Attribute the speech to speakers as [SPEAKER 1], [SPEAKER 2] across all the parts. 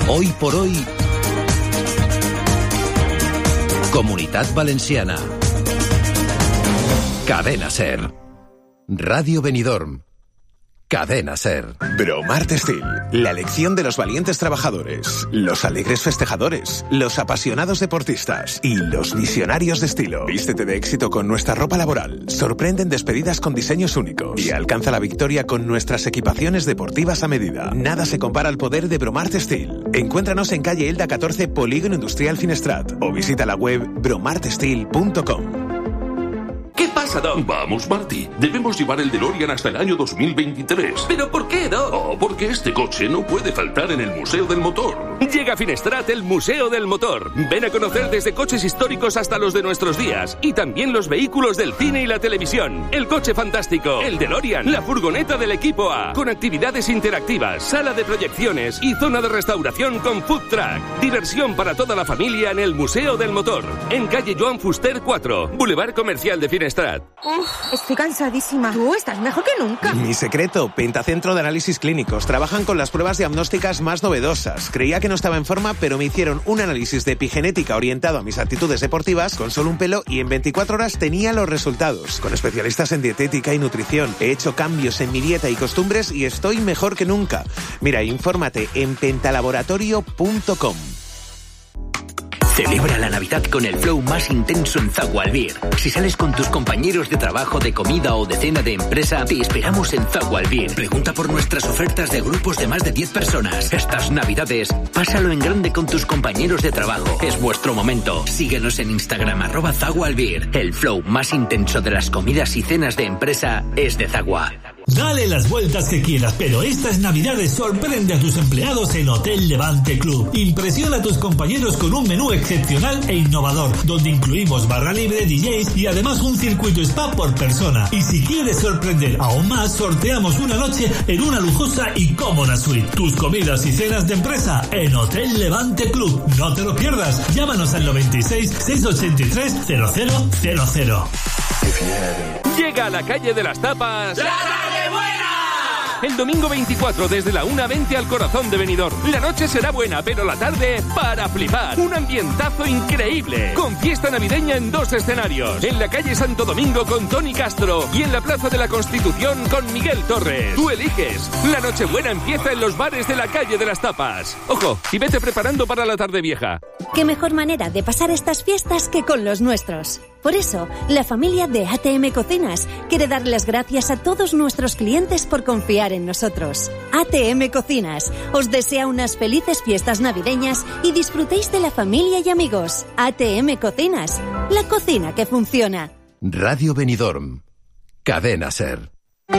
[SPEAKER 1] Hoy por hoy, Comunitat Valenciana. Cadena Ser. Radio Benidorm. Cadena Ser.
[SPEAKER 2] Bromar Textil, la elección de los valientes trabajadores, los alegres festejadores, los apasionados deportistas y los visionarios de estilo. Vístete de éxito con nuestra ropa laboral, sorprende en despedidas con diseños únicos y alcanza la victoria con nuestras equipaciones deportivas a medida. Nada se compara al poder de Bromar Textil. Encuéntranos en calle Elda 14, Polígono Industrial Finestrat, o visita la web bromartextil.com.
[SPEAKER 3] ¿Qué pasa, Doc? Vamos, Marty. Debemos llevar el DeLorean hasta el año 2023.
[SPEAKER 4] ¿Pero por qué, Doc?
[SPEAKER 3] Oh, porque este coche no puede faltar en el Museo del Motor.
[SPEAKER 5] Llega a Finestrat el Museo del Motor. Ven a conocer desde coches históricos hasta los de nuestros días. Y también los vehículos del cine y la televisión. El coche fantástico, el DeLorean, la furgoneta del equipo A. Con actividades interactivas, sala de proyecciones y zona de restauración con food truck. Diversión para toda la familia en el Museo del Motor. En calle Joan Fuster 4, Boulevard Comercial de Finestrat.
[SPEAKER 6] Estoy cansadísima. Tú estás mejor que nunca.
[SPEAKER 2] Mi secreto, Pentacentro de Análisis Clínicos. Trabajan con las pruebas diagnósticas más novedosas. Creía que no estaba en forma, pero me hicieron un análisis de epigenética orientado a mis actitudes deportivas con solo un pelo y en 24 horas tenía los resultados. Con especialistas en dietética y nutrición. He hecho cambios en mi dieta y costumbres y estoy mejor que nunca. Mira, infórmate en pentalaboratorio.com.
[SPEAKER 7] Celebra la Navidad con el flow más intenso en Zagual Beer. Si sales con tus compañeros de trabajo, de comida o de cena de empresa, te esperamos en Zagual Beer. Pregunta por nuestras ofertas de grupos de más de 10 personas. Estas Navidades, pásalo en grande con tus compañeros de trabajo. Es vuestro momento. Síguenos en Instagram, @Zagual Beer. El flow más intenso de las comidas y cenas de empresa es de Zagua.
[SPEAKER 8] Dale las vueltas que quieras, pero estas Navidades sorprende a tus empleados en Hotel Levante Club. Impresiona a tus compañeros con un menú excepcional e innovador, donde incluimos barra libre, DJs y además un circuito spa por persona. Y si quieres sorprender aún más, sorteamos una noche en una lujosa y cómoda suite. Tus comidas y cenas de empresa en Hotel Levante Club. No te lo pierdas. Llámanos al 96 683 0000.
[SPEAKER 5] Llega a la calle de las Tapas.
[SPEAKER 4] ¡La tarde buena!
[SPEAKER 5] El domingo 24 desde la 1:20 al corazón de Benidorm. La noche será buena, pero la tarde para flipar. Un ambientazo increíble. Con fiesta navideña en 2 escenarios. En la calle Santo Domingo con Tony Castro y en la Plaza de la Constitución con Miguel Torres. Tú eliges. La Nochebuena empieza en los bares de la calle de las Tapas. Ojo, y vete preparando para la tarde vieja.
[SPEAKER 9] Qué mejor manera de pasar estas fiestas que con los nuestros. Por eso, la familia de ATM Cocinas quiere dar las gracias a todos nuestros clientes por confiar en nosotros. ATM Cocinas os desea unas felices fiestas navideñas y disfrutéis de la familia y amigos. ATM Cocinas, la cocina que funciona.
[SPEAKER 1] Radio Benidorm. Cadena Ser.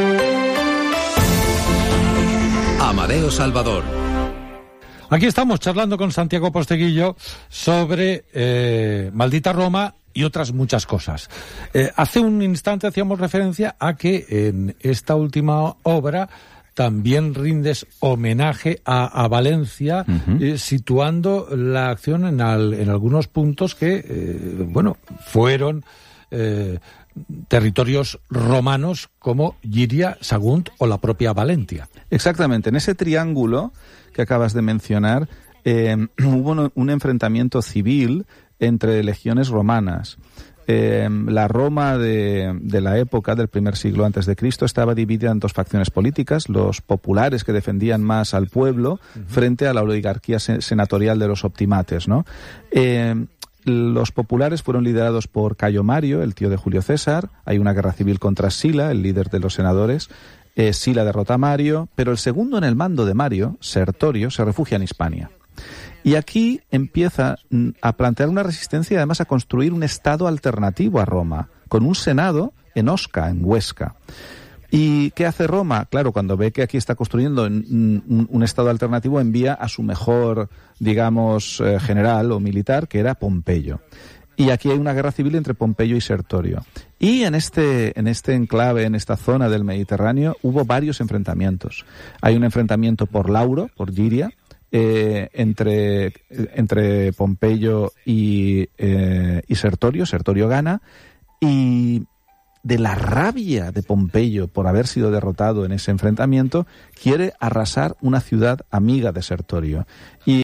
[SPEAKER 1] Amadeo Salvador.
[SPEAKER 10] Aquí estamos charlando con Santiago Posteguillo sobre Maldita Roma y otras muchas cosas. Hace un instante hacíamos referencia a que en esta última obra también rindes homenaje a Valencia, situando la acción en algunos puntos que, fueron territorios romanos como Giria, Sagunt o la propia Valentia.
[SPEAKER 11] Exactamente, en ese triángulo que acabas de mencionar hubo un enfrentamiento civil entre legiones romanas. La Roma de la época del primer siglo antes de Cristo estaba dividida en 2 facciones políticas: los populares, que defendían más al pueblo, frente a la oligarquía senatorial de los optimates, ¿no? Los populares fueron liderados por Cayo Mario, el tío de Julio César. Hay una guerra civil contra Sila, el líder de los senadores. Sila derrota a Mario, pero el segundo en el mando de Mario, Sertorio, se refugia en Hispania. Y aquí empieza a plantear una resistencia y además a construir un estado alternativo a Roma, con un senado en Osca, en Huesca. ¿Y qué hace Roma? Claro, cuando ve que aquí está construyendo un estado alternativo, envía a su mejor, digamos, general o militar, que era Pompeyo. Y aquí hay una guerra civil entre Pompeyo y Sertorio. Y en este enclave, en esta zona del Mediterráneo, hubo varios enfrentamientos. Hay un enfrentamiento por Lauro, por Giria, entre Pompeyo y Sertorio. Sertorio gana, y de la rabia de Pompeyo por haber sido derrotado en ese enfrentamiento, quiere arrasar una ciudad amiga de Sertorio. Y